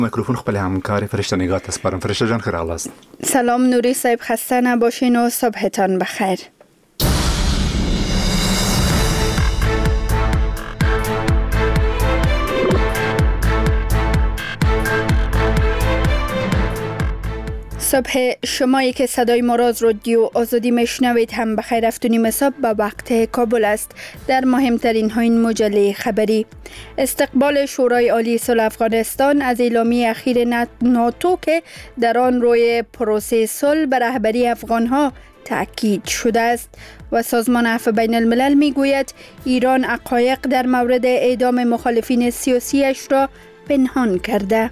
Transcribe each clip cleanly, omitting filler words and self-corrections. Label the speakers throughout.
Speaker 1: میکروفون خپل همکار فرشته نگاه تسپارم. فرشته جان خیر است.
Speaker 2: سلام نوری صاحب، خسته نباشین و صبحتان بخیر. صبح شمایی که صدای ما را از رادیو آزادی میشنوید هم بخیر. 7:30 صبح به وقت کابل است. در مهمترین ها این مجله خبری: استقبال شورای عالی صلح افغانستان از اعلامیه اخیر ناتو که در آن روی پروسه صلح به رهبری افغانها تأکید شده است و سازمان عفو بین الملل می گوید ایران حقایق در مورد اعدام مخالفین سیاسیش را پنهان کرده.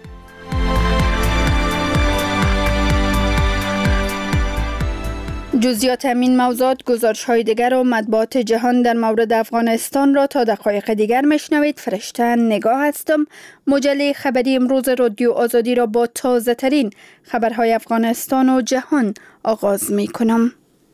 Speaker 2: جزئیات همین موضوعات، گزارش‌های دیگر و مطبوعات جهان در مورد افغانستان را تا دقایق دیگر میشنوید. فرشته نگاه هستم. مجله خبری امروز رادیو آزادی را با تازه ترین خبرهای افغانستان و جهان آغاز می کنم.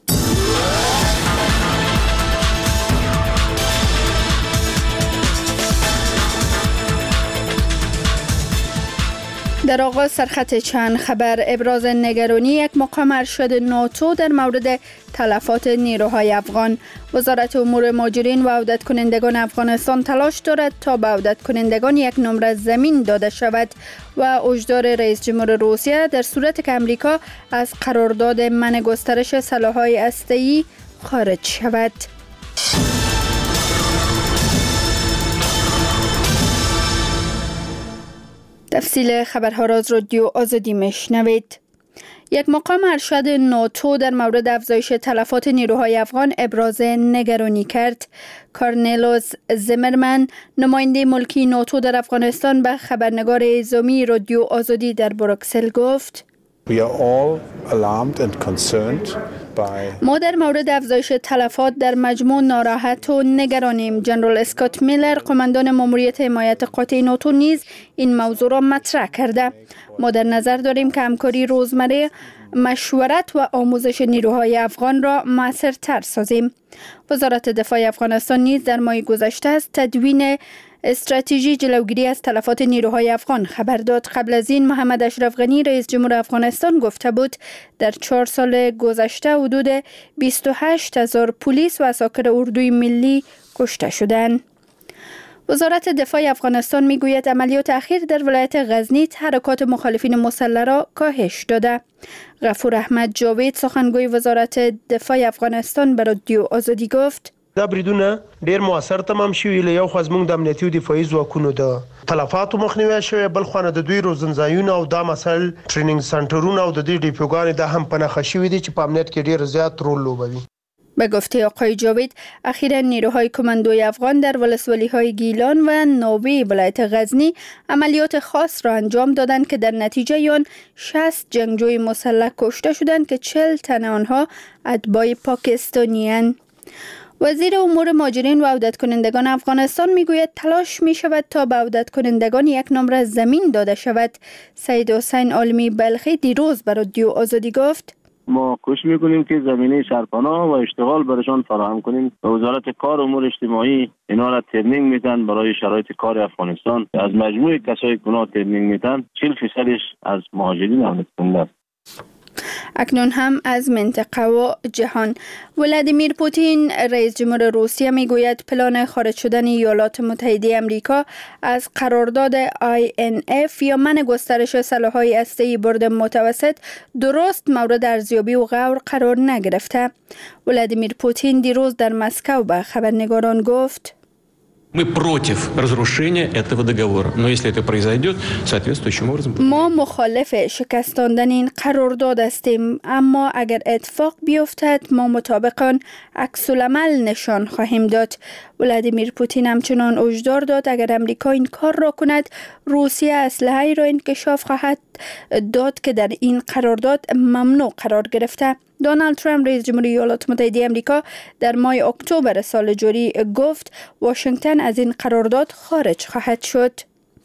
Speaker 2: در آغاز سرخط چند خبر: ابراز نگرانی یک مقام ارشد ناتو در مورد تلفات نیروهای افغان. وزارت امور مهاجرین و عودت کنندگان افغانستان تلاش دارد تا به عودت کنندگان یک نمره زمین داده شود و هشدار رئیس جمهور روسیه در صورت که امریکا از قرارداد منع گسترش سلاح‌های هسته‌ای خارج شود. تفصیل خبرها را از رادیو آزادی میشنوید. یک مقام ارشد ناتو در مورد افزایش تلفات نیروهای افغان ابراز نگرانی کرد. کارنلوس زیمرمن، نماینده ملکی ناتو در افغانستان، به خبرنگار اعزامی رادیو آزادی در بروکسل گفت: ما در مورد افزایش تلفات در مجموع ناراحت و نگرانیم. جنرال اسکات میلر، قماندان ماموریت حمایت قاطع ناتو، نیز این موضوع را مطرح کرده. ما در نظر داریم که همکاری روزمره، مشورت و آموزش نیروهای افغان را مؤثرتر سازیم. وزارت دفاع افغانستان نیز در ماه گذشته از تدوین استراتژی جلوگیری از تلفات نیروهای افغان خبر داد. قبل از این محمد اشرف غنی، رئیس جمهور افغانستان، گفته بود در 4 سال گذشته حدود 28,000 پلیس و عساکر اردوی ملی کشته شدند. وزارت دفاع افغانستان میگوید عملیات اخیر در ولایت غزنی تحرکات مخالفین مسلح را کاهش داده. غفور احمد جاوید، سخنگوی وزارت دفاع افغانستان، به رادیو آزادی گفت:
Speaker 3: دا بریدونه ډیر موثر تمام شوي. له یو خوا زموږ د امنیتي او دفاعي ځواکونو د تلفاتو مخنیوی شوی، بل خوا د دوی روزنځایونه او دا مسایل ټریننګ سنټرونه او د دې ډیپوګانې دا هم په نښه شوي دي چې په امنیت کې ډیر زیات رول لوبوي.
Speaker 2: به گفته آقای جاوید، اخیراً نیروهای کماندوی افغان در ولسوالی‌های گیلان و ناوی ولایت غزنی عملیات خاص را انجام دادند که در نتیجه آن 60 جنگجوی مسلح کشته شدند که 40 تن آنها اتباع پاکستانی‌اند. وزیر امور مهاجرین و عودت کنندگان افغانستان میگوید تلاش می شود تا به عودت کنندگان یک نمره زمین داده شود. سید حسین عالمی بلخی دیروز به رادیو آزادی گفت:
Speaker 4: ما کوشش میکنیم که زمینه سرپناه و اشتغال برشان فراهم کنیم. وزارت کار و امور اجتماعی اینا را ترنینگ میدن برای شرایط کار افغانستان. از مجموع کسایی که اونا ترنینگ میدن 40% از مهاجرین عودت کننده است.
Speaker 2: اکنون هم از منطقه و جهان: ولادیمیر پوتین، رئیس جمهور روسیه، میگوید پلان خارج شدن ایالات متحده آمریکا از قرارداد INF یا منع گسترش سلاح‌های هسته‌ای برد متوسط درست مورد ارزیابی و غور قرار نگرفته. ولادیمیر پوتین دیروز در مسکو به خبرنگاران گفت:
Speaker 5: Мы против разрушения этого договора. Но если это произойдет, соответствующим образом...
Speaker 2: ما مخالف شکستاندن این قرارداد هستیم، اما اگر اتفاق بیفتد ما مطابق آن عکس‌العمل نشان خواهیم داد. ولادیمیر پوتین همچنان هشدار داد اگر امریکا این کار را کند، روسیه اسلحه‌ای را انکشاف خواهد داد که در این قرارداد ممنوع قرار گرفته. دونالد ترامپ، رئیس جمهور ایالات متحده آمریکا، در ماه اکتبر سال جاری گفت واشنگتن از این قرارداد خارج خواهد شد.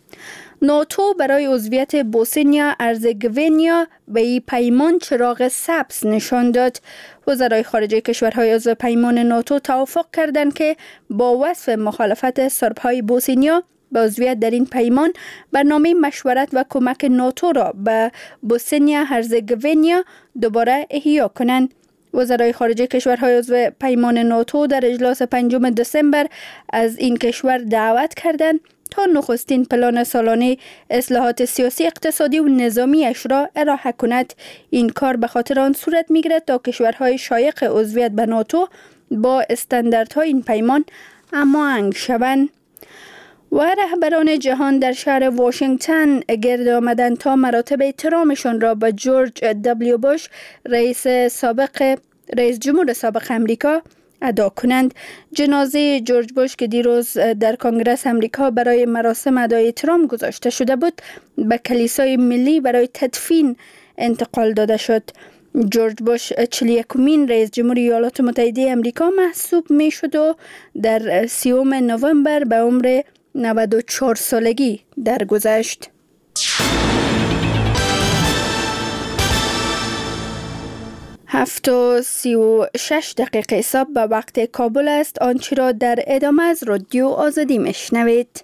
Speaker 2: ناتو برای عضویت بوسنیا هرزگوینیا به این پیمان چراغ سبز نشان داد. وزرای خارجه کشورهای عضو پیمان ناتو توافق کردند که با وصف مخالفت سربهای بوسنیا به عضویت در این پیمان برنامه مشورت و کمک ناتو را به بوسنیا هرزگوینیا دوباره احیا کنند. وزرای خارجه کشورهای عضو پیمان ناتو در اجلاس 5 دسامبر از این کشور دعوت کردند تا نخستین پلان سالانه اصلاحات سیاسی، اقتصادی و نظامیش را ارائه کند. این کار به خاطر آن صورت می‌گیرد تا کشورهای شایق عضویت به ناتو با استانداردهای این پیمان هماهنگ شوند. و رهبران جهان در شهر واشنگتن گرد آمدند تا مراتب احترامشان را به جورج دبلیو بوش رئیس جمهور سابق امریکا ادا کنند. جنازه جورج بوش که دیروز در کنگره امریکا برای مراسم ادای احترام گذاشته شده بود به کلیسای ملی برای تدفین انتقال داده شد. جورج بوش 41مین رئیس جمهور ایالات متحده امریکا محسوب می شد و در 30 نوامبر به عمر 94 سالگی درگذشت. 7:36 حساب به وقت کابل است. آنچه را در ادامه از رادیو آزادی میشنوید.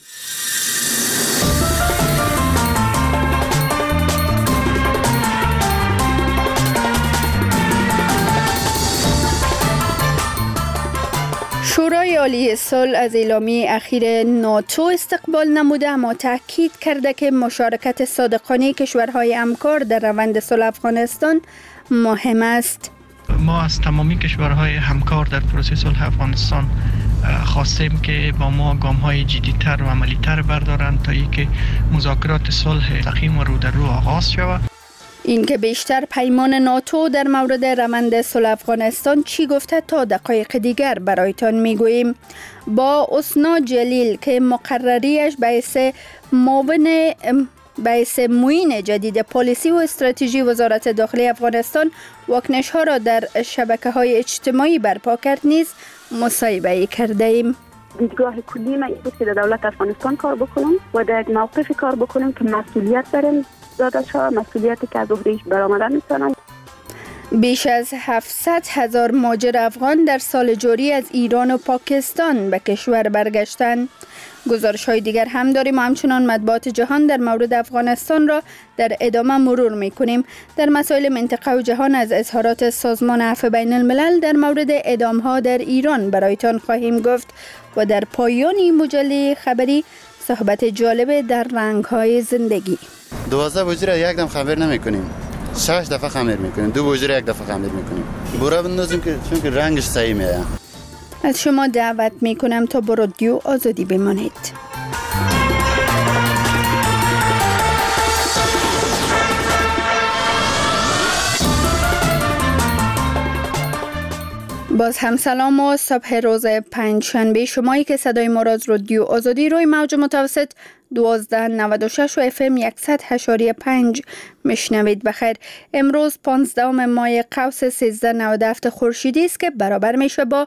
Speaker 2: شورای عالی صلح از اعلامیه اخیر ناتو استقبال نموده، اما تاکید کرده که مشارکت صادقانه کشورهای همکار در روند صلح افغانستان مهم است.
Speaker 6: ما از تمامی کشورهای همکار در پروسه صلح افغانستان خواستیم که با ما گام‌های جدی‌تر و عملی‌تر بردارند تا اینکه مذاکرات صلح مستقیم و رو در رو آغاز شود.
Speaker 2: این که بیشتر پیمان ناتو در مورد روند صلح افغانستان چی گفته تا دقایق دیگر برایتان میگوییم. با اسنا جلیل که مقرریش باعث معین جدید پالیسی و استراتژی وزارت داخلی افغانستان واکنش ها را در شبکه‌های اجتماعی برپا کرد نیز مصاحبه کرده ایم.
Speaker 7: دیدگاه کلی ما این بود که در دولت افغانستان کار بکنیم و در موقف کار بکنیم که مسئولیت بریم داده شد، مسئولیتی که از عهدهش برآمده میتونن.
Speaker 2: بیش از 700,000 مهاجر افغان در سال جاری از ایران و پاکستان به کشور برگشتند. گزارش های دیگر هم داریم و همچنان مطبوعات جهان در مورد افغانستان را در ادامه مرور می کنیم. در مسائل منطقه و جهان از اظهارات سازمان عفو بین الملل در مورد اعدام ها در ایران برایتان خواهیم گفت و در پایان این مجله خبری صحبت جالب در رنگ های زندگی.
Speaker 8: 12 بوجه یک دم خمیر نمی کنیم، 6 دفعه خمیر می کنیم، 2 بوجه یک دفعه خمیر می کنیم. برا بندازیم که چون که رنگش صحیح میاد.
Speaker 2: از شما دعوت می کنم تا با رادیو آزادی بمانید. باز هم سلام و صبح روز پنجشنبه. شمایی که صدای ما را از رادیو آزادی روی موج متوسط 1296 و FM 100.5 میشنوید. بخیر. امروز 15 ماه قوس 1397 خورشیدی است که برابر میشه با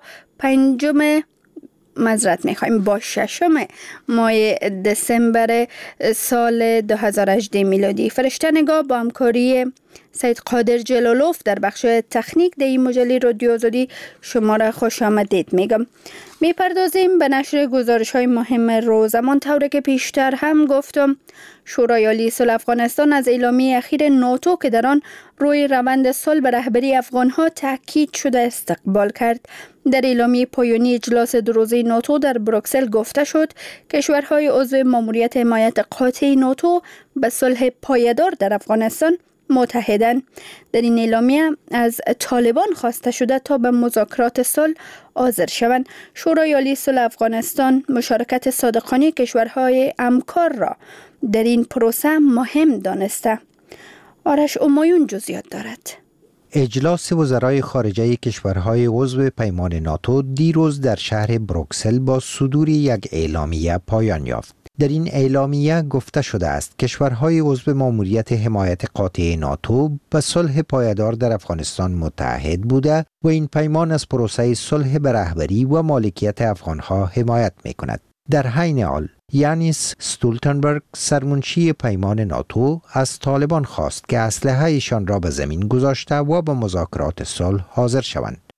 Speaker 2: 6 ماه دسامبر سال 2018 میلادی. فرشته نگاه با همکاری سید قادر جلالوف در بخش تکنیک در این مجله رادیو آزادی شما را خوش آمدید میگم. میپردازیم به نشر گزارش های مهم روز. همانطور که پیشتر هم گفتم، شورای عالی صلح افغانستان از اعلامیه اخیر ناتو که در آن روی روند صلح به رهبری افغان ها تاکید شده استقبال کرد. در اعلامیه پایانی اجلاس 2 روزه ناتو در بروکسل گفته شد کشورهای عضو ماموریت حمایت قاطع ناتو به صلح پایدار در افغانستان متحدن. در این اعلامیه از طالبان خواسته شده تا به مذاکرات صلح حاضر شوند. شورای عالی صلح افغانستان مشارکت صادقانه کشورهای همکار را در این پروسه مهم دانسته. آرش امایون جزئیات دارد.
Speaker 9: اجلاس وزرای خارجه کشورهای عضو پیمان ناتو دیروز در شهر بروکسل با صدور یک اعلامیه پایان یافت. در این اعلامیه گفته شده است کشورهای عضو ماموریت حمایت قاطع ناتو به صلح پایدار در افغانستان متحد بوده و این پیمان از پروسه صلح به رهبری و مالکیت افغانها حمایت می‌کند. در حین حال یانس استولتنبرگ سرمنشی پیمان ناتو از طالبان خواست که اسلحه‌شان را به زمین گذاشته و به مذاکرات صلح حاضر شوند.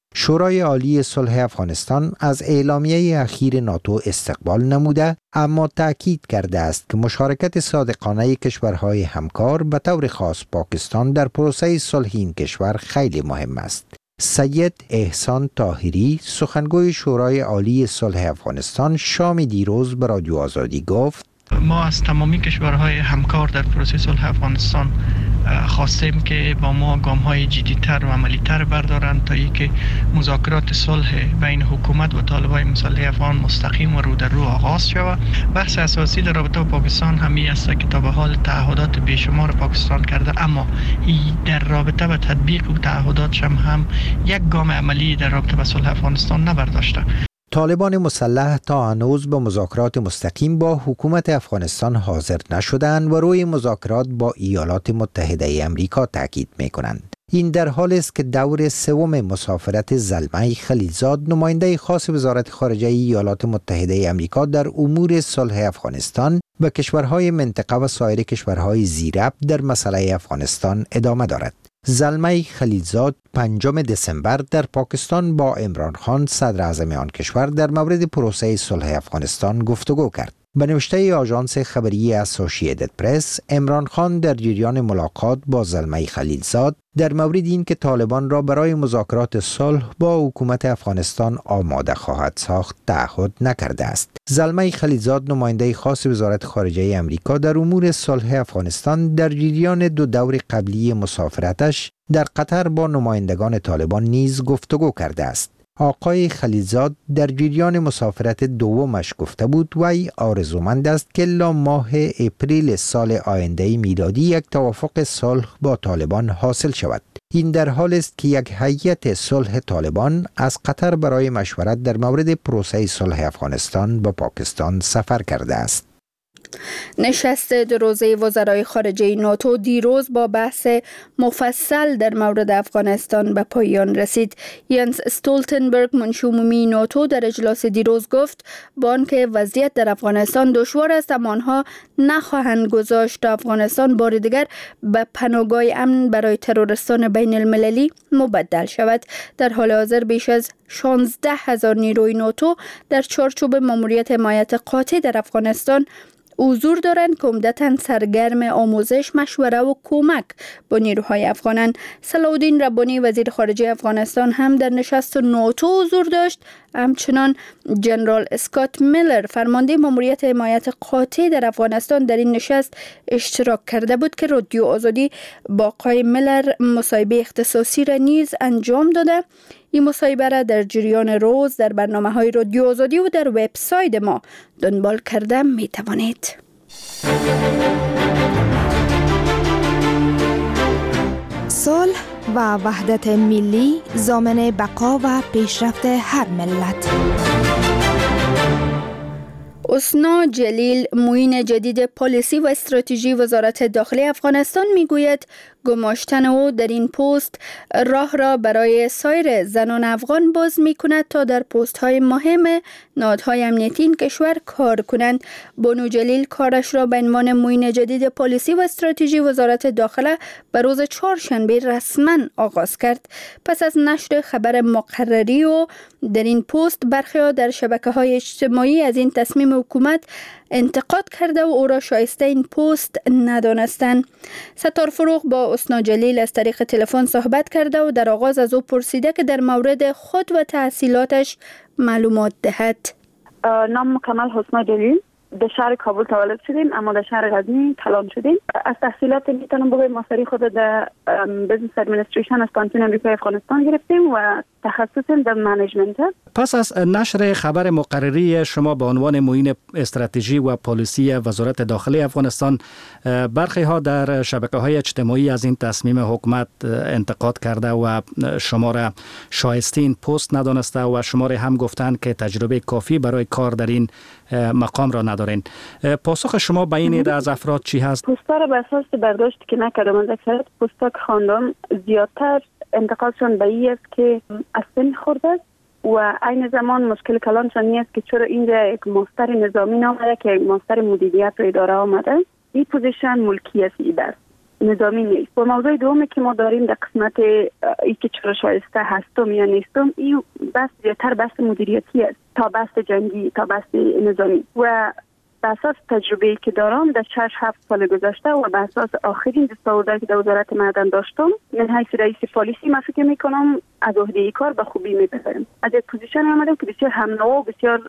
Speaker 9: شورای عالی صلح افغانستان از اعلامیه اخیر ناتو استقبال نموده، اما تأکید کرده است که مشارکت صادقانه کشورهای همکار به طور خاص پاکستان در پروسه صلح این کشور خیلی مهم است. سید احسان طاهری، سخنگوی شورای عالی صلح افغانستان، شام دیروز به رادیو آزادی گفت:
Speaker 6: ما از تمامی کشورهای همکار در پروسه صلح افغانستان خواستیم که با ما گام‌های جدی‌تر و عملی‌تر بردارند تا اینکه مذاکرات صلح بین حکومت و طالبان مسلح افغان مستقیم و رو در رو آغاز شود. بحث اساسی در رابطه با پاکستان همی است که تا به حال تعهدات بیشمار پاکستان کرده، اما در رابطه با تطبیق و تعهداتش هم یک گام عملی در رابطه با صلح افغانستان نبرداشته.
Speaker 9: طالبان مسلح تا هنوز به مذاکرات مستقیم با حکومت افغانستان حاضر نشدند و روی مذاکرات با ایالات متحده امریکا تاکید می‌کنند. این در حالی است که دور سوم مسافرت زلمه خلیلزاد، نماینده خاص وزارت خارجه ایالات متحده امریکا در امور صلح افغانستان، به کشورهای منطقه و سایر کشورهای زیرب در مسئله افغانستان ادامه دارد. زلمه خلیلزاد 5 دسامبر در پاکستان با عمران خان صدر اعظم آن کشور در مورد پروسه صلح افغانستان گفتگو کرد. به نوشته آژانس خبری اسوسییتد پرس، عمران خان در جریان ملاقات با زلمه خلیلزاد در مورد این که طالبان را برای مذاکرات صلح با حکومت افغانستان آماده خواهد ساخت تعهد نکرده است. زلمه خلیلزاد، نماینده خاص وزارت خارجه امریکا در امور صلح افغانستان، در جریان 2 دور قبلی مسافرتش در قطر با نمایندگان طالبان نیز گفتگو کرده است. آقای خلیلزاد در جریان مسافرت دومش گفته بود وی آرزومند است که الا ماه اپریل سال آینده میلادی یک توافق صلح با طالبان حاصل شود. این در حال است که یک هیئت صلح طالبان از قطر برای مشورت در مورد پروسه صلح افغانستان به پاکستان سفر کرده است.
Speaker 2: نشست 2 روزه وزرای خارجه ناتو دیروز با بحث مفصل در مورد افغانستان به پایان رسید. ینس استولتنبرگ، منشی عمومی ناتو، در اجلاس دیروز گفت با آنکه وضعیت در افغانستان دشوار است، اما آنها نخواهند گذاشت تا افغانستان بار دیگر به پناهگاه امن برای تروریستان بین المللی مبدل شود. در حال حاضر بیش از 16,000 نیروی ناتو در چارچوب ماموریت حمایت قاطع در افغانستان حضور دارند که عمدتاً سرگرم آموزش، مشوره و کمک با نیروهای افغانند. صلاح‌الدین ربانی، وزیر خارجه افغانستان، هم در نشست ناتو حضور داشت. همچنان جنرال اسکات میلر، فرمانده ماموریت حمایت قاطع در افغانستان، در این نشست اشتراک کرده بود که رادیو آزادی با آقای میلر مصاحبه اختصاصی را نیز انجام داده. این مصاحبه را در جریان روز در برنامه‌های رادیو آزادی و در وبسایت ما دنبال کرده می توانید.
Speaker 10: صلح و وحدت ملی ضامن بقا و پیشرفت هر ملت.
Speaker 2: اسنا جلیل، معین جدید پالیسی و استراتژی وزارت داخلی افغانستان، میگوید گماشتن او در این پست راه را برای سایر زنان افغان باز می کند تا در پست های مهم نهادهای امنیتی این کشور کار کنند. بانو جلیل کارش را به عنوان معین جدید پالیسی و استراتژی وزارت داخله به روز 4 شنبه رسما آغاز کرد. پس از نشر خبر مقرری و در این پست، برخی در شبکه‌های اجتماعی از این تصمیم حکومت انتقاد کرده و او را شایسته این پست ندانستند. ستار فروغ با اسنا جلیل از طریق تلفن صحبت کرده و در آغاز از او پرسیده که در مورد خود و تحصیلاتش معلومات دهد.
Speaker 7: نام مکمل حسنا جلیل، در شهر کابل تولد شدیم اما در شهر غزنی کلان شدیم. از تحصیلات میتونم بگویم ماستری خود در بزنس ادمنستریشن از کانتون امریکای افغانستان گرفتیم و تخصصم در منیجمنت.
Speaker 11: پس از نشر خبر مقرری شما به عنوان معین استراتژی و پالیسی وزارت داخلی افغانستان، برخی ها در شبکه‌های اجتماعی از این تصمیم حکومت انتقاد کرده و شما را شایسته این پست ندانسته و شما را هم گفتند که تجربه کافی برای کار در این مقام را ندارین. پاسخ شما به این از افراد چی هست؟
Speaker 7: پستا را به اساس برداشت که نکردم، از اکثریت پستا که خواندم زیادتر انتقادشان به این است که از سن خورده است و عین زمان مشکل کلانشان این است که چرا اینجا یک ماستر نظامی نامده که یک ماستر مدیریت و اداره آمده. این پوزیشن ملکی است. نظامی نیست. و موضوع دومی که ما داریم در قسمت ای که چرا شایسته هستم یا نیستم، این بس زیادتر بس مدیریتی است تا بس جنگی تا بس نظامی. و به اساس تجربه‌ای که دارم در 6-7 سال گذشته و به اساس آخرین دستاوردهایی که در وزارت معدن داشتم، من حیث رئیس پالیسی من فکر میکنم از عهده ای کار به خوبی میبرم. از یک پوزیشن آمدم که بسیار هم‌نوا و بسیار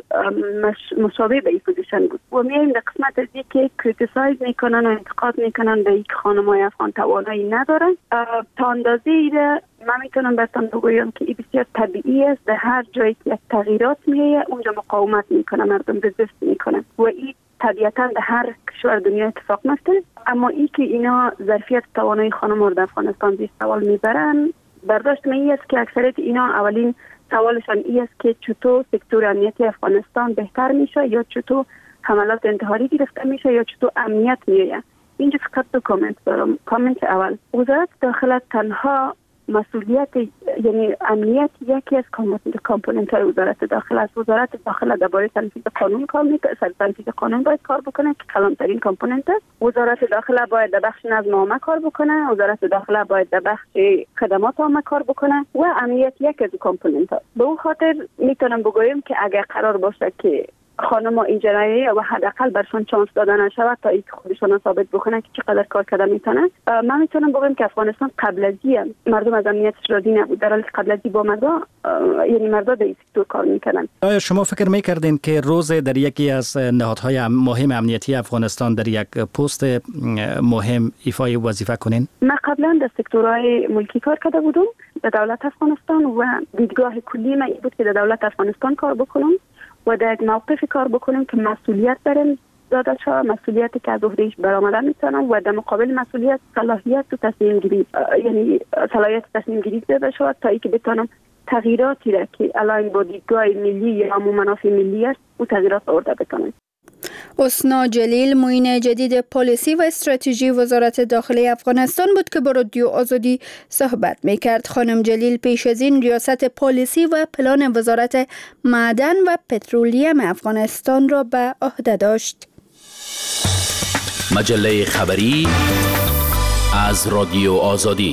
Speaker 7: مشابه به این پوزیشن بود. و میایم در قسمت از که کریتیسایز میکنن و انتقاد میکنن به یک خانم‌های افغان توانایی ندارن. تا اندازه‌ای من میتونم براتون بگویم که این بسیار طبیعی است. در هر جایی که تغییرات میایه اونجا مقاومت میکنه، مردم رزیست میکنن و این طبیعتا در هر کشور دنیا اتفاق میفته. اما این که اینا ظرفیت توانایی خانم در افغانستان زیر سوال میبرن، برداشت من است که اکثریت اینا اولین سوالشان این است که چطور سکتور امنیتی افغانستان بهتر میشه، یا چطور حملات انتحاری گرفته میشه، یا چطور امنیت میایه. اینجا فقط دو کامنت دارم. کامنت اول، وزارت داخله تنها مسئولیت، یعنی امنیت یکی از کامپوننت های وزارت داخله است. وزارت داخله درباره تنفیذ قانون کار میکنه، تنفیذ قانون باید کار بکنه که کلانترین کامپوننت است. وزارت داخله باید در بخش نظم عامه کار بکنه، وزارت داخله باید در بخش خدمات عامه کار بکنه و امنیت یک از کامپوننت ها. به اون خاطر میتونم بگویم که اگر قرار باشه که خانم‌ها اینجوری و حداقل برشون چانس دادن نشود تا اینکه خودشون ثابت بکنن که چقدر کار کردن میتونن، من میتونم بگم که افغانستان قبل از این مردم از امنیتش راضی نبود، در حالی که قبل از این با مردا یعنی مردا در این سکتور کار میکنن. آیا
Speaker 11: شما فکر میکردین که روز در یکی از نهادهای مهم امنیتی افغانستان در یک پست مهم ایفای وظیفه کنین؟
Speaker 7: من قبلا در سکتورهای ملکی کار کرده بودم در دولت افغانستان و دیدگاه کلی من این بود که در دولت افغانستان کار بکنم و در یک موقف کار بکنیم که مسئولیت برم داده شود، مسئولیتی که از عهدهش برآمده میتونم و در مقابل مسئولیت صلاحیت و تصمیم گیری، یعنی صلاحیت تصمیم گیری داده شود تا اینکه بتونم تغییراتی را که الان با دیدگاه ملی یا منافع ملی است و تغییرات آورده بتونم.
Speaker 2: حسنا جلیل، معین جدید پالیسی و استراتژی وزارت داخلی افغانستان بود که با رادیو آزادی صحبت میکرد. خانم جلیل پیش از این ریاست پالیسی و پلان وزارت معدن و پترولیم افغانستان را به عهده داشت.
Speaker 12: مجله خبری از رادیو آزادی.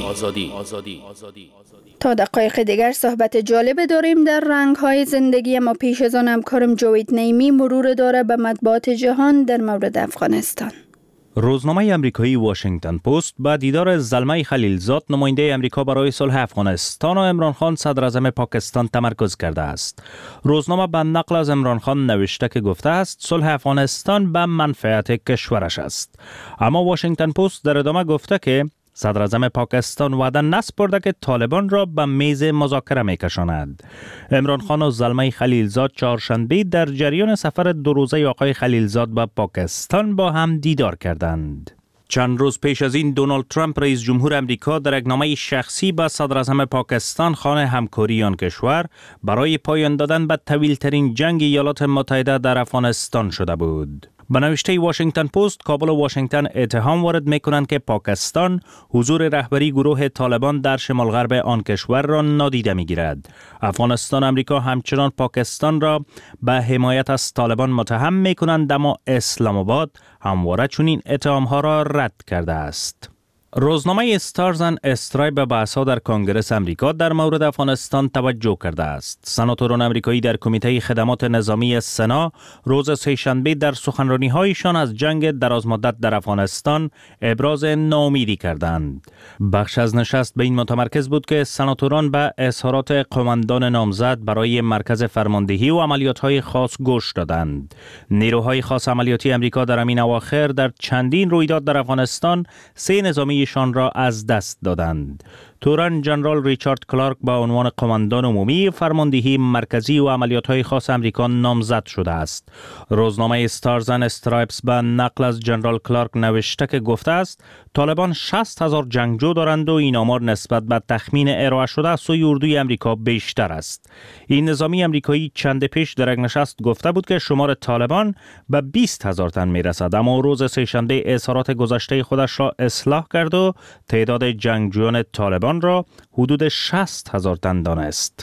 Speaker 2: تا دقایق دیگر صحبت جالب داریم در رنگ‌های زندگی، اما پیش از آن همکارم جاوید نعیمی مرور داره به مطبوعات جهان در مورد افغانستان.
Speaker 13: روزنامه آمریکایی واشنگتن پست با دیدار زلمه خلیلزاد نماینده آمریکا برای صلح افغانستان و عمران خان صدر اعظم پاکستان تمرکز کرده است. روزنامه به نقل از عمران خان نوشته که گفته است صلح افغانستان به منفعت کشورش است. اما واشنگتن پست در ادامه گفته که صدر اعظم پاکستان وعده نسپرده که طالبان را به میز مذاکره میکشاند. عمران خان و زلمه خلیلزاد چهارشنبه در جریان سفر 2 روزه آقای خلیلزاد به پاکستان با هم دیدار کردند. چند روز پیش از این دونالد ترامپ رئیس جمهور امریکا در یک نامه شخصی به صدر اعظم پاکستان خواهان همکاری آن کشور برای پایان دادن به طویل‌ترین جنگ ایالات متحده در افغانستان شده بود. به نوشته واشنگتن پست، کابل و واشنگتن اتهام وارد می‌کنند که پاکستان حضور رهبری گروه طالبان در شمال غرب آن کشور را نادیده می‌گیرد. افغانستان و امریکا همچنان پاکستان را به حمایت از طالبان متهم می‌کنند، اما اسلام آباد همواره چنین اتهام‌ها را رد کرده است. روزنامه استارز اند استرایپ به بحث‌ها در کنگره امریکا در مورد افغانستان توجه کرده است. سناتوران امریکایی در کمیته خدمات نظامی سنا روز سه‌شنبه در سخنرانی‌هایشان از جنگ درازمدت در افغانستان ابراز ناامیدی کردند. بخش از نشست به این متمرکز بود که سناتوران به اظهارات قماندان نامزد برای مرکز فرماندهی و عملیات‌های خاص گوش دادند. نیروهای خاص عملیاتی امریکا در همین اواخر در چندین رویداد در افغانستان 3 نظامی شان را از دست دادند. تورن جنرال ریچارد کلارک با عنوان قماندان عمومی فرماندهی مرکزی و عملیات‌های خاص امریکا نامزد شده است. روزنامه استارز اند استرایپس به نقل از جنرال کلارک نوشته که گفته است طالبان 60,000 جنگجو دارند و این آمار نسبت به تخمین ارائه شده از سوی اردوی امریکا بیشتر است. این نظامی امریکایی چند پیش در یک نشست گفته بود که شمار طالبان به 20,000 تن میرسد، اما روز سه‌شنبه اظهارات گذشته خودش را اصلاح کرد و تعداد جنگجویان طالبان را حدود 60,000 تن دانست.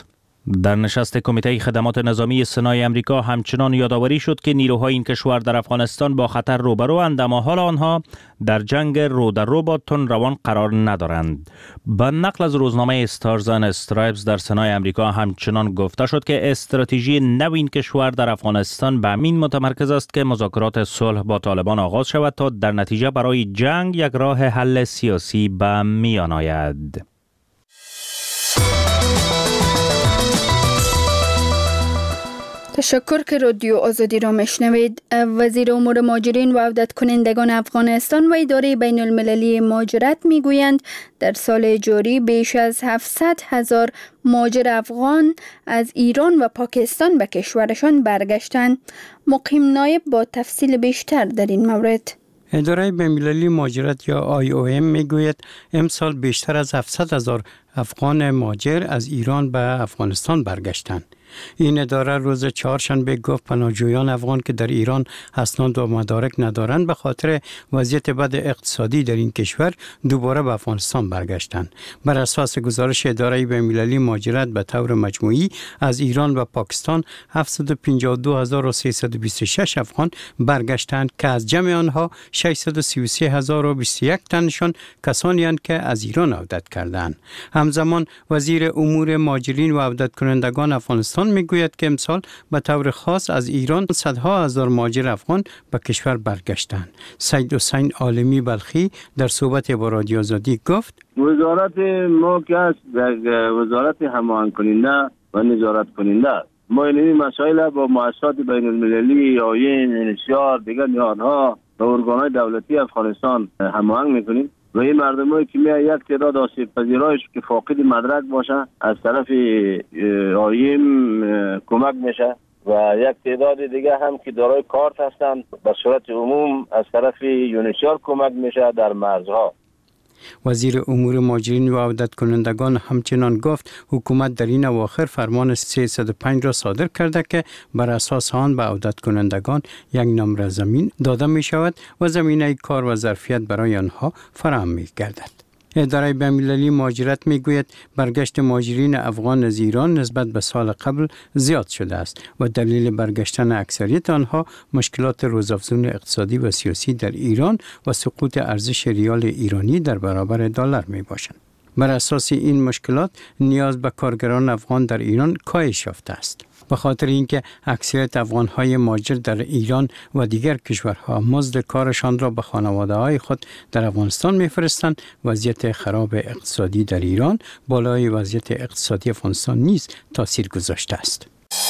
Speaker 13: در نشست کمیته خدمات نظامی سنای امریکا همچنان یادآوری شد که نیروهای این کشور در افغانستان با خطر روبروند، اما حال آنها در جنگ رو در رو با تندروان قرار ندارند. با نقل از روزنامه استارز اند استرایپز در سنای امریکا همچنان گفته شد که استراتژی نو این کشور در افغانستان به همین متمرکز است که مذاکرات صلح با طالبان آغاز شود تا در نتیجه برای جنگ یک راه حل سیاسی به میان آید.
Speaker 2: تشکر که رادیو آزادی را میشنوید. وزیر امور مهاجرین و عودت کنندگان افغانستان و اداره بین المللی مهاجرت میگویند در سال جاری بیش از 700,000 مهاجر افغان از ایران و پاکستان به کشورشان برگشتند. مقیم نایب با تفصیل بیشتر در این مورد.
Speaker 14: اداره بین‌المللی مهاجرت یا IOM میگوید امسال بیشتر از 700,000 افغان مهاجر از ایران به افغانستان برگشتند. این اداره روز چهارشنبه گفت پناهجویان افغان که در ایران اسناد و مدارک ندارند به خاطر وضعیت بد اقتصادی در این کشور دوباره به افغانستان برگشتند. بر اساس گزارش اداره بین‌المللی مهاجرت به طور مجموعی از ایران و پاکستان 752,326 افغان برگشتند که از جمع آنها 633,021 تنشان کسانی اند که از ایران عودت کردند. همزمان وزیر امور مهاجرین و عودت کنندگان افغانستان میگوید که امسال به طور خاص از ایران صدها هزار مهاجر افغان به کشور برگشتند. سید حسین عالمی بلخی در صحبت با رادیو آزادی گفت
Speaker 4: وزارت ما که است وزارت هماهنگ کننده و نظارت کننده، ما این مسائل با مؤسسات بین المللی آیین انشیار دیگر نهادها و ارگان‌های دولتی افغانستان هماهنگ میکنیم و این مردمایی که میاد یک تعداد آسیب پذیرایش که فاقد مدرک باشه از طرف آیین کمک میشه و یک تعداد دیگه هم که دارای کارت هستند به صورت عموم از طرف یونیسیار کمک میشه در مرزها.
Speaker 14: وزیر امور مهاجرین و عودت کنندگان همچنان گفت حکومت در این اواخر فرمان 305 را صادر کرده که بر اساس آن به عودت کنندگان یک نمره زمین داده می شود و زمینه کار و ظرفیت برای آنها فراهم می گردد. اداره بین‌المللی مهاجرت میگوید برگشت مهاجرین افغان از ایران نسبت به سال قبل زیاد شده است و دلیل برگشتن اکثریت آنها مشکلات روزافزون اقتصادی و سیاسی در ایران و سقوط ارزش ریال ایرانی در برابر دلار می باشند. بر اساس این مشکلات نیاز به کارگران افغان در ایران کاهش یافته است. به خاطر اینکه اکثریت افغان‌های مهاجر در ایران و دیگر کشورها مزد کارشان را به خانواده‌های خود در افغانستان می‌فرستند، وضعیت خراب اقتصادی در ایران بالای وضعیت اقتصادی افغانستان نیز تاثیر گذاشته است.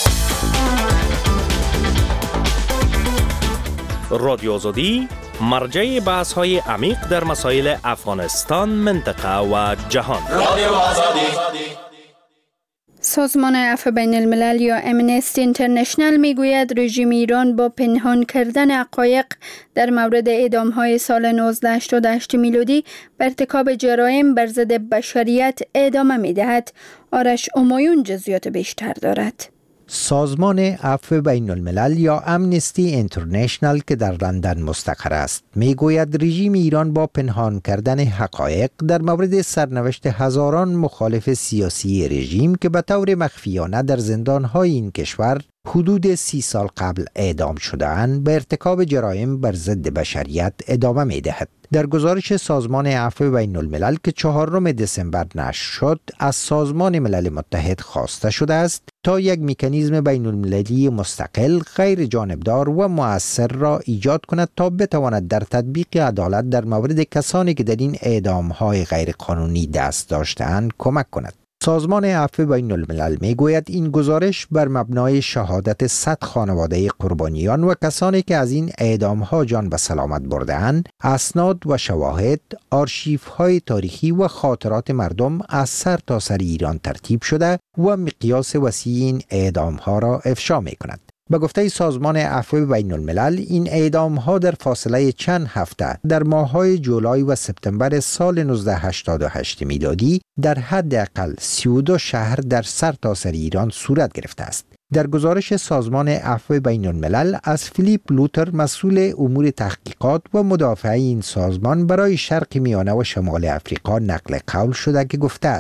Speaker 12: رادیو آزادی مرجع بحث‌های عمیق در مسائل افغانستان، منطقه و جهان. رادیو آزادی.
Speaker 2: سازمان عفو بین الملل یا امنستی اینترنشنل میگوید رژیم ایران با پنهان کردن حقایق در مورد اعدام‌های سال 1988 میلادی به ارتکاب جرایم بر ضد بشریت ادامه می‌دهد. آرش امایون جزئیات بیشتر دارد.
Speaker 9: سازمان عفو بین الملل یا امنستی اینترنشنل که در لندن مستقر است میگوید رژیم ایران با پنهان کردن حقایق در مورد سرنوشت هزاران مخالف سیاسی رژیم که به طور مخفیانه در زندان‌های این کشور حدود 30 سال قبل اعدام شده‌اند به ارتکاب جرایم بر ضد بشریت ادامه می‌دهد. در گزارش سازمان عفو بین الملل که 4 دسامبر نشر شد، از سازمان ملل متحد خواسته شده است تا یک مکانیزم بین المللی مستقل، غیر جانبدار و مؤثر را ایجاد کند تا بتواند در تطبیق عدالت در مورد کسانی که در این اعدام‌های غیرقانونی دست داشته‌اند کمک کند. سازمان عفو بین الملل می گوید این گزارش بر مبنای شهادت 100 خانواده قربانیان و کسانی که از این اعدام‌ها جان به سلامت برده‌اند، اسناد و شواهد، آرشیوهای تاریخی و خاطرات مردم از سر تا سر ایران ترتیب شده و مقیاس وسیع این اعدام‌ها را افشا می کند. به گفته سازمان عفو بین الملل، این اعدام‌ها در فاصله چند هفته در ماه‌های جولای و سپتامبر سال 1988 میلادی در حداقل 32 شهر در سرتاسر ایران صورت گرفته است. در گزارش سازمان عفو بین الملل از فیلیپ لوتر، مسئول امور تحقیقات و مدافع این سازمان برای شرق میانه و شمال افریقا نقل قول شده که گفته است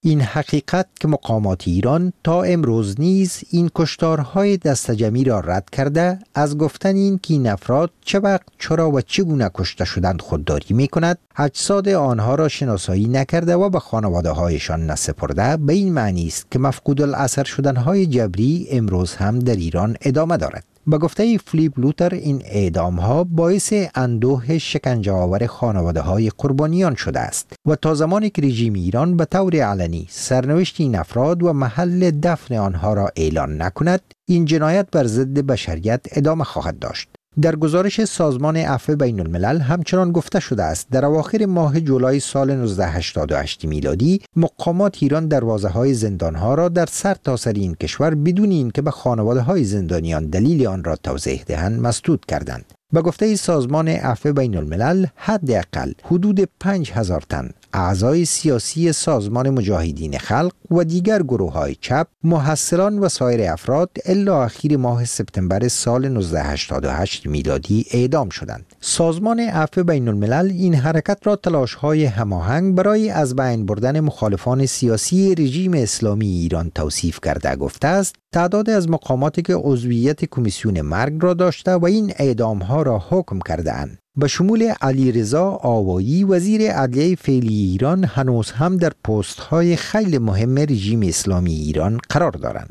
Speaker 9: این حقیقت که مقامات ایران تا امروز نیز این کشتارهای دستجمعی را رد کرده، از گفتن این که این افراد چه وقت، چرا و چگونه کشته شدند خودداری می کند، اجساد آنها را شناسایی نکرده و به خانواده هایشان نسپرده، به این معنی است که مفقود الاثر شدنهای جبری امروز هم در ایران ادامه دارد. با گفته فلیپ لوتر، این اعدام ها باعث اندوه شکنجه آور خانواده های قربانیان شده است و تا زمانی که رژیم ایران به طور علنی سرنوشت این افراد و محل دفن آنها را اعلان نکند، این جنایت بر ضد بشریت ادامه خواهد داشت. در گزارش سازمان عفو بین الملل همچنان گفته شده است در اواخر ماه جولای سال 1988 میلادی مقامات ایران دروازه‌های زندان‌ها را در سرتاسر این کشور بدون اینکه به خانواده‌های زندانیان دلیل آن را توضیح دهند مسدود کردند. به گفته سازمان عفو بین الملل حداقل حدود 5000 تن اعضای سیاسی سازمان مجاهدین خلق و دیگر گروه‌های چپ، محصلان و سایر افراد الی اخیر ماه سپتامبر سال 1988 میلادی اعدام شدند. سازمان عفو بین الملل این حرکت را تلاش‌های هماهنگ برای از بین بردن مخالفان سیاسی رژیم اسلامی ایران توصیف کرده گفته است تعداد از مقاماتی که عضویت کمیسیون مرگ را داشته و این اعدام‌ها را حکم کرده اند به شمول علیرضا آوایی وزیر عدلیه فعلی ایران هنوز هم در پست‌های خیلی مهم رژیم اسلامی ایران قرار دارند.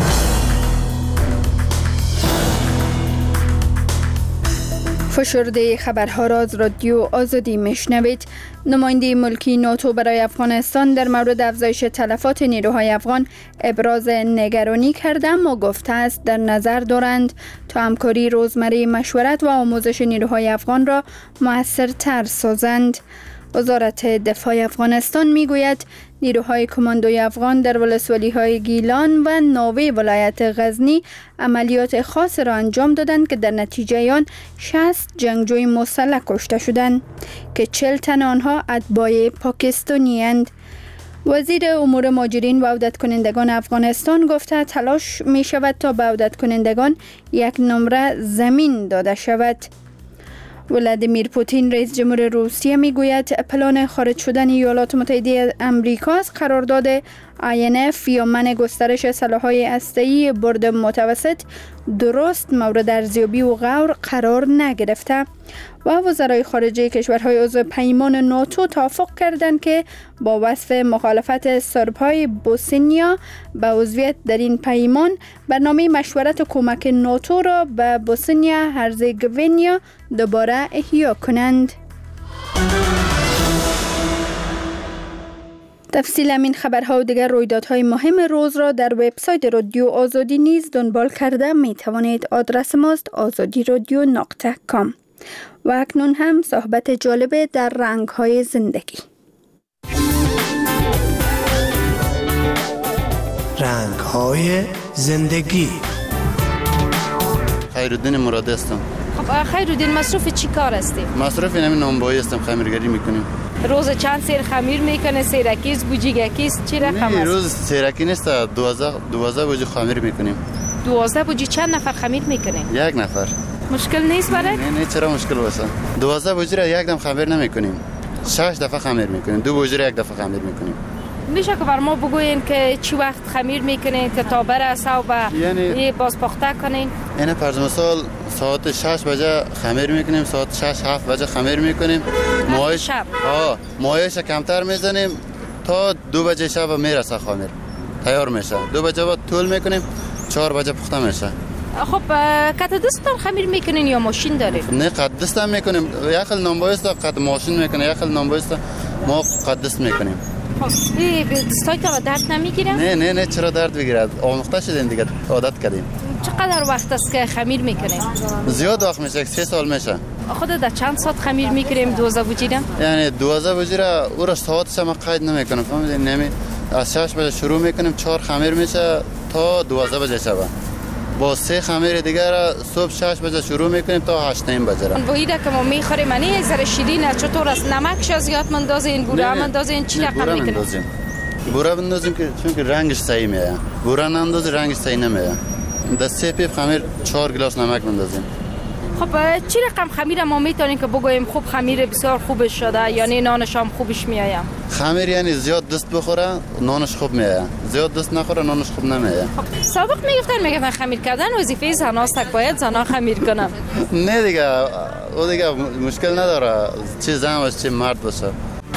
Speaker 2: فشرده خبرها را از رادیو آزادی میشنوید. نماینده ملکی ناتو برای افغانستان در مورد افزایش تلفات نیروهای افغان ابراز نگرانی کرده و گفته است در نظر دارند تا همکاری روزمره مشورت و آموزش نیروهای افغان را مؤثرتر سازند. وزارت دفاع افغانستان میگوید نیروهای کماندوی افغان در ولسوالی‌های گیلان و ناوه ولایت غزنی عملیات خاص را انجام دادند که در نتیجه آن 60 جنگجوی مسلح کشته شدند که 40 تن آنها اتباع پاکستانی اند. وزیر امور مهاجرین و عودت کنندگان افغانستان گفته تلاش می شود تا به عودت کنندگان یک نمره زمین داده شود. ولادیمیر پوتین رئیس جمهور روسیه میگوید پلان خارج شدن ایالات متحده آمریکا از قرارداد INF یا منع گسترش سلاح‌های هسته‌ای برد متوسط درست مورد ارزیابی و غور قرار نگرفته و وزرای خارجه کشورهای عضو پیمان ناتو توافق کردند که با وصف مخالفت سرب‌های بوسنیا به عضویت در این پیمان برنامه مشورت و کمک ناتو را به بوسنیا هرزگوینیا دوباره احیا کنند. تفصیل این خبرها و دیگر رویدادهای مهم روز را در وبسایت رادیو آزادی نیز دنبال کرده می توانید. آدرس ماست azadiradyo.com. و اکنون هم صحبت جالب در رنگ‌های زندگی.
Speaker 15: رنگ‌های زندگی.
Speaker 8: خیرالدین مرادی هستم.
Speaker 16: خب خیرالدین مصروف چی کار هستی؟
Speaker 8: مصروف اینم نانبایی هستم، خمیرگری میکنیم.
Speaker 16: روز چند سیر خمیر میکنه؟ سیرکیست، بوجیگکیست، چی رقم است؟
Speaker 8: روز سیرکی نیست، 12 بوجی خمیر میکنیم.
Speaker 16: 12 بوجی چند نفر خمیر میکنه؟
Speaker 8: یک نفر.
Speaker 16: مشکل نیست برای؟
Speaker 8: نه چرا مشکل باشه؟ 12 بوجی را یک دم خمیر نمیکنیم. 6 دفعه خمیر میکنیم. 2 بوجی را یک دفعه خمیر میکنیم.
Speaker 16: میشه که بر ما بگوین که چی وقت خمیر میکنین که تا بره صبح یعنی بازپخته کنین؟
Speaker 8: اینه فرض مثال ساعت 6 بجه خمیر میکنیم، ساعت 6-7 بجه خمیر میکنیم. مایش کمتر میزنیم تا 2 بجه شب میرسه خمیر تیار میشه. 2 بجه بعد طول میکنیم، 4 بجه پخته میشه.
Speaker 16: خب قط دستتان خمیر میکنین یا ماشین دارین؟
Speaker 8: نه قط دست هم میکنیم. یک خل نانبایست قط ماشین میکنه، یک خل نانبایست ما قط دست میکنیم.
Speaker 16: خب دستای تا درد نمیگیره؟
Speaker 8: نه چرا درد بگیرد؟ آموخته شدیم دیگه، عادت کردیم.
Speaker 16: چقدر وقت است که خمیر میکنیم؟
Speaker 8: زیاد وقت میشه، 3 سال میشه.
Speaker 16: خود در چند ساعت خمیر میکنیم 12 بوجی را؟
Speaker 8: یعنی 12 بوجی را او را ساعتش ما قید نمیکنم، فهمیدین؟ نمی از 6 بجه شروع میکنیم، 4 خمیر میشه تا 12 بجه شب. با 3 خمیر دیگر را صبح 6 بجه شروع میکنیم تا 8 بجه.
Speaker 16: بویده که ما میخوریم منی زر شیرینه چطور است؟ نمکش زیاد مندازین، بوره مندازین، چی رقم میکنین؟
Speaker 8: بوره بندازیم که چون که رنگش صحیح میاد. بوره نندازی رنگش صحیح نمیاد. در 3 پیپ خمیر 4 گلاس نمک بندازیم.
Speaker 16: خب چی رقم خمیر ما میتونیم که بگوییم خوب خمیر بسیار خوبش شده یعنی نانش هم خوبش میآید؟
Speaker 8: خمیر یعنی زیاد دست بخوره نانش خوب میآید، زیاد دست نخوره نانش خوب نمیآید.
Speaker 16: خب سابق میگفتن خمیر کردن وظیفه زناست، باید زنا خمیر کنن.
Speaker 8: نه دیگه او دیگه مشکل نداره چه زن باشه چه مرد باشه.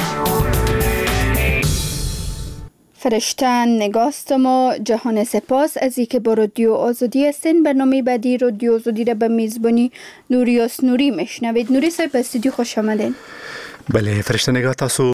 Speaker 2: فرشته نگاستم و جهان سپاس از اینکه با رادیو آزادی هستین. برنامه بعدی رادیو آزادی را به میزبانی نوریاس نوری میشنوید. نوری صاحب به استودیو خوش آمدین.
Speaker 1: بله فرشته نگاه، تاسو